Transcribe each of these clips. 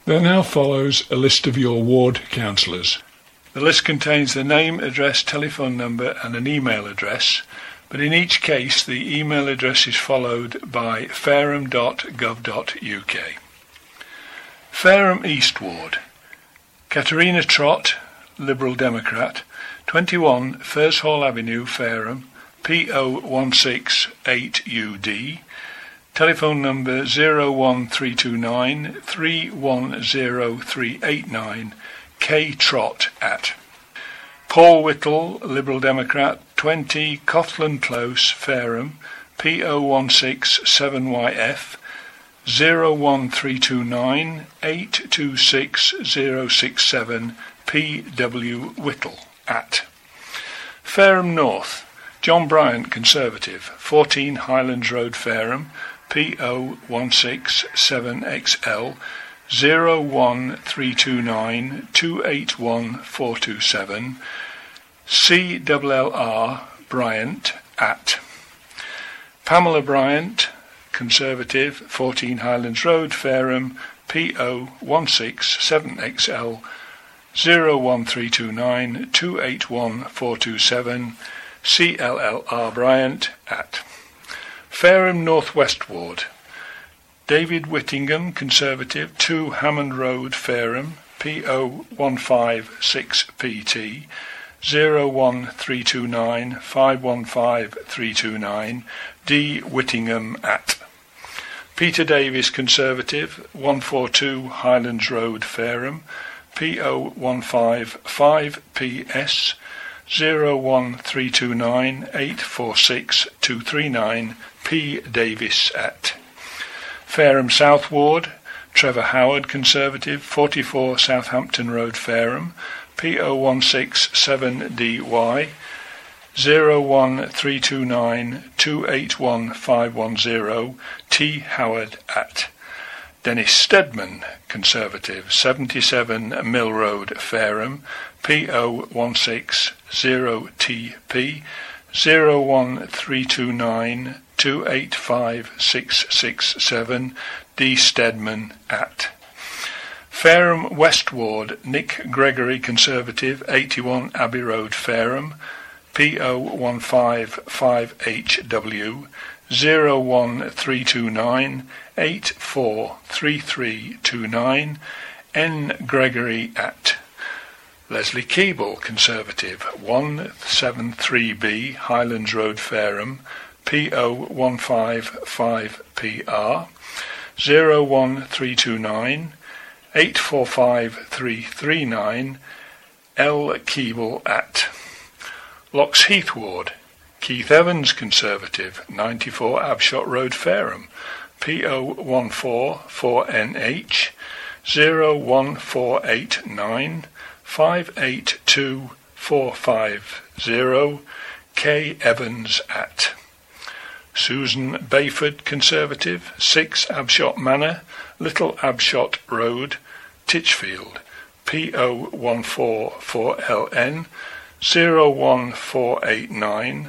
There now follows a list of your ward councillors. The list contains the name, address, telephone number and an email address, but in each case the email address is followed by fareham.gov.uk. Fareham East Ward. Katerina Trott, Liberal Democrat, 21 Firs Hall Avenue, Fareham, PO 168UD. Telephone number 01329 310389, ktrott at. Paul Whittle, Liberal Democrat, 20 Cothlan Close, Fareham, PO 167YF, 01329 826 067, PW Whittle at. Fareham North. John Bryant, Conservative, 14 Highlands Road, Fareham, PO 167XL, 01329 281 427, CLLR Bryant at. Pamela Bryant, Conservative, 14 Highlands Road, Fareham, PO 167XL, 01329 281 427, CLLR Bryant at. Fareham North West Ward. David Whittingham, Conservative, 2 Hammond Road, Fareham, PO 156PT, 01329 515 329, D. Whittingham at. Peter Davis, Conservative, 142 Highlands Road, Fareham, PO 155PS, 01329 846 239, P. Davis at. Fareham South Ward. Trevor Howard, Conservative, 44 Southampton Road, Fareham, PO 167DY, 01329 281 510, T. Howard at. Dennis Stedman, Conservative, 77 Mill Road, Fareham, PO 160TP, 01329 285 667, D. Stedman at. Fareham West Ward. Nick Gregory, Conservative, 81 Abbey Road, Fareham, PO 155HW, 01329 843329, N. Gregory at. Leslie Keeble, Conservative, 173B Highlands Road, Fareham, PO 155PR, 01329 845339, L. Keeble at. Locks Heath Ward. Keith Evans, Conservative, 94 Abshot Road, Fareham, PO 144NH, 01489 582 450, K. Evans at. Susan Bayford, Conservative, 6 Abshot Manor, Little Abshot Road, Titchfield, PO 144LN, 01489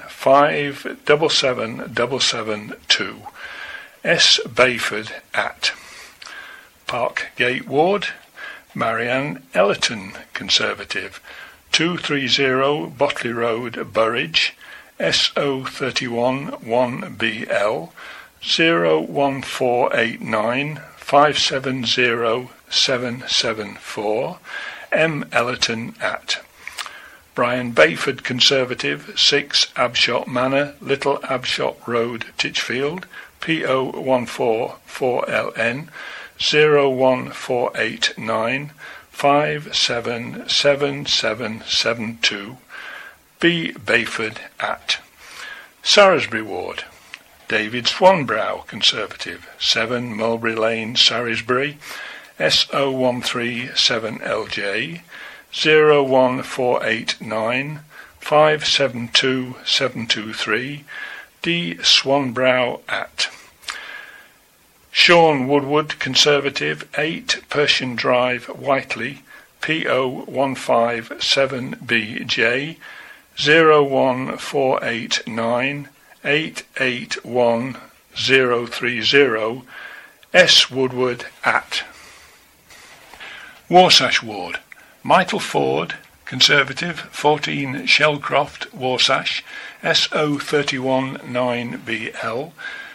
577772, S. Bayford at. Parkgate Ward. Marianne Ellerton, Conservative, 230 Botley Road, Burridge, SO31 1BL, 01489 570 774, M. Ellerton at. Brian Bayford, Conservative, 6 Abshot Manor, Little Abshot Road, Titchfield, PO 144LN, 01489 577772, B. Bayford at. Saresbury Ward. David Swanbrow, Conservative, 7 Mulberry Lane, Saresbury, SO137LJ, 01489 572 723, D. Swanbrow at. Sean Woodward, Conservative, 8 Persian Drive, Whiteley, PO 157BJ, 01489 881 030, S. Woodward at. Warsash Ward, Michael Ford, Conservative, 14 Shellcroft, Warsash, SO319BL,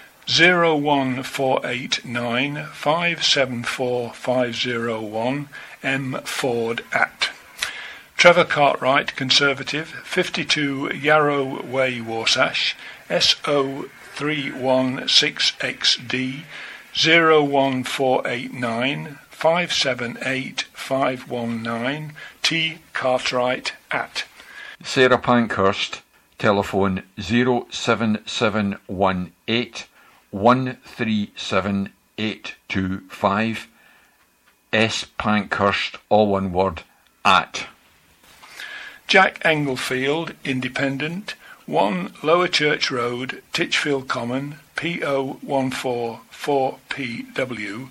01489 574501, M. Ford at. Trevor Cartwright, Conservative, 52 Yarrow Way, Warsash, SO316XD, 01489 578 519, T. Cartwright at. Sarah Pankhurst, telephone 07718 137825, S. Pankhurst, all one word, at. Jack Englefield, Independent, 1 Lower Church Road, Titchfield Common, PO 144PW,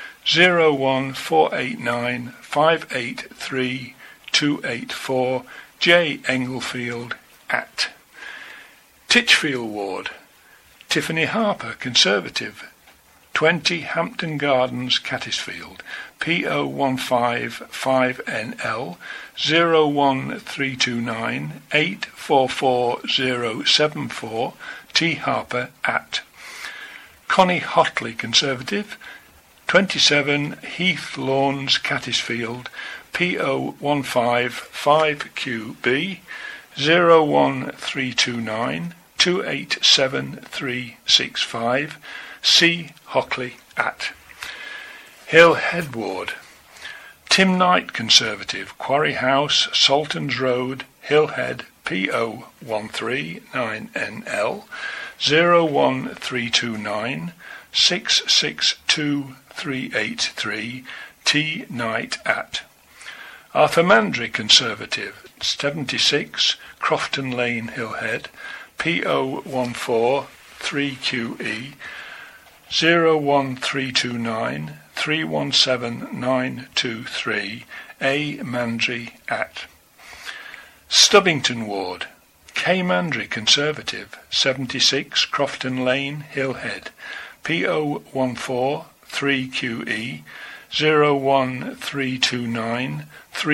01489 583 284, J. Englefield at. Titchfield Ward, Tiffany Harper, Conservative, 20 Hampton Gardens, Caddisfield, PO 155NL, 01329 844074, T. Harper at. Connie Hotley, Conservative, 27 Heath Lawns, Caddisfield, PO 155QB, 01329 287365, C. Hockley at. Hill Head Ward, Tim Knight, Conservative, Quarry House, Saltons Road, Hillhead, PO 139NL, 01329 662383, T. Knight at. Arthur Mandry, Conservative, 76 Crofton Lane, Hillhead, PO 143QE, 01329 317923, A. Mandry at. Stubbington Ward, K. Mandry, Conservative, 76 Crofton Lane, Hillhead, PO 143QE, 01329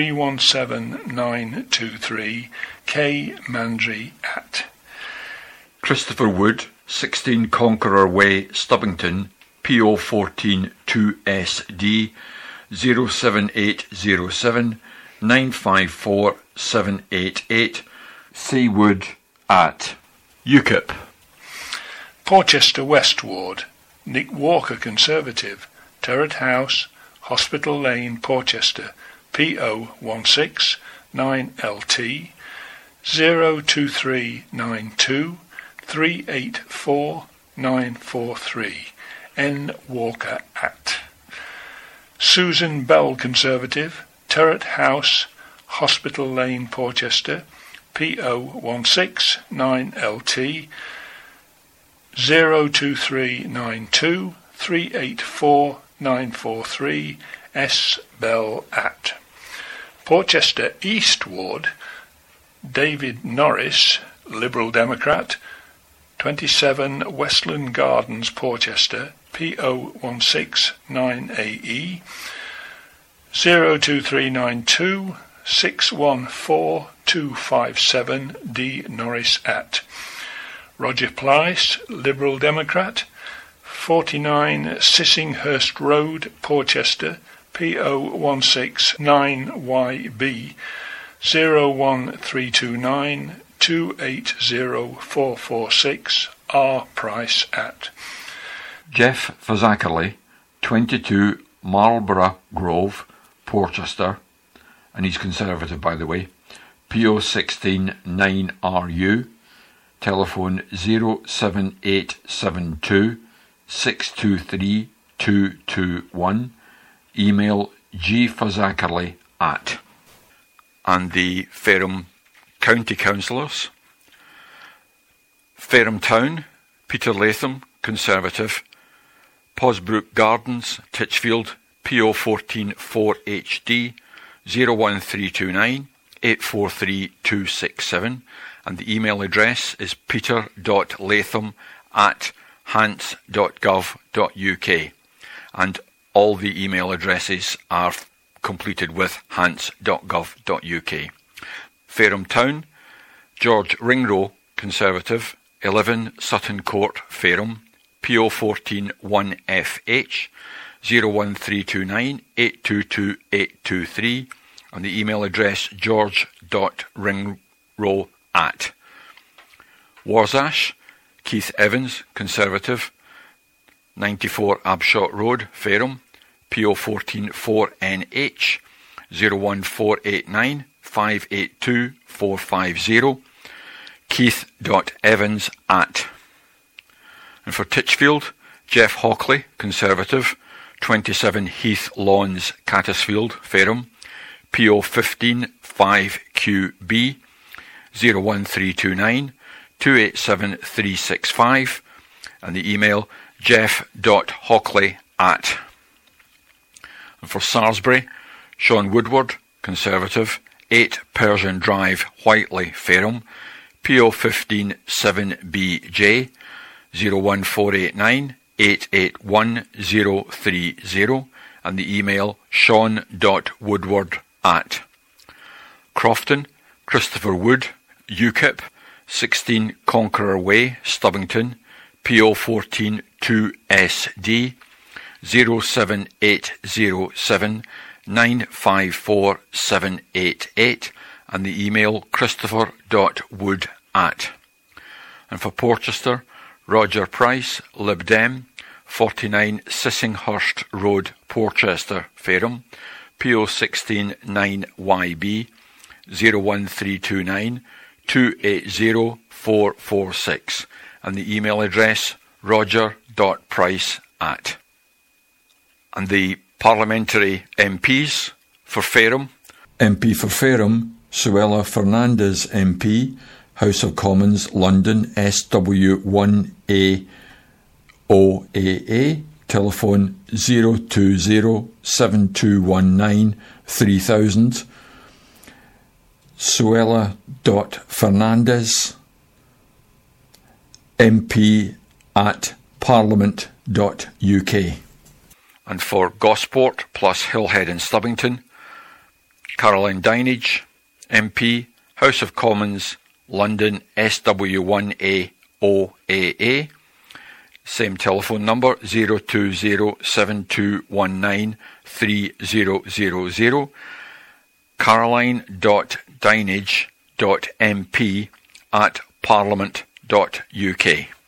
317923, K. Mandry at. Christopher Wood, 16 Conqueror Way, Stubbington, PO 14 2SD, 07807 954 788, C. Wood at. UKIP. Porchester West Ward, Nick Walker, Conservative, Turret House, Hospital Lane, Porchester, PO 169LT, 02392 384 943, N. Walker at. Susan Bell, Conservative, Turret House, Hospital Lane, Porchester, PO 169LT, 02392 384 943, S. Bell at. Porchester East Ward, David Norris, Liberal Democrat, 27 Westland Gardens, Porchester, PO 169AE, 02392 614 257, D. Norris at. Roger Plyce, Liberal Democrat, 49 Sissinghurst Road, Porchester, PO 169YB, 01329 280446, R. Price at. Jeff Fazakerley, 22 Marlborough Grove, Porchester, and he's Conservative, by the way, PO 16 9RU, telephone 07872 623 221, email gfazakerley at. And the Fareham County Councillors: Fareham Town, Peter Latham, Conservative, Posbrook Gardens, Titchfield, PO 14 4HD, 01329 843 267, and the email address is peter.latham@hants.gov.uk, and all the email addresses are completed with hants.gov.uk. Fareham Town, George Ringrow, Conservative, 11 Sutton Court, Fareham, PO 14 1FH, 01329 822 823, and the email address george.ringrow@. Warsash, Keith Evans, Conservative, 94 Abshot Road, Fareham, PO 14 4NH, 01489 582 450, keith.evans@. And for Titchfield, Jeff Hockley, Conservative, 27 Heath Lawns, Caddisfield, Fareham, PO 15 5QB, 01329 287 365, and the email jeff.hockley@. And for Salisbury, Sean Woodward, Conservative, 8 Persian Drive, Whiteley, Fareham, PO 15 7BJ, 01489 881 030, and the email sean.woodward@. Crofton, Christopher Wood, UKIP, 16 Conqueror Way, Stubbington, PO 14 2SD, 07807 954 788, and the email christopher.wood@. And for Porchester, Roger Price, Lib Dem, 49 Sissinghurst Road, Porchester, Fareham, PO 16 9YB, 01329 280 446, and the email address roger.price@. And the parliamentary MPs for Fareham: MP for Fareham, Suella Fernandez MP, House of Commons, London, SW1AOAA, telephone 020 7219 3000, Suella.Fernandez, mp@parliament.uk. And for Gosport plus Hillhead and Stubbington, Caroline Dinage, MP, House of Commons, London, SW1AOAA, same telephone number, 020 7219 3000, caroline.dinage.mp@parliament.uk.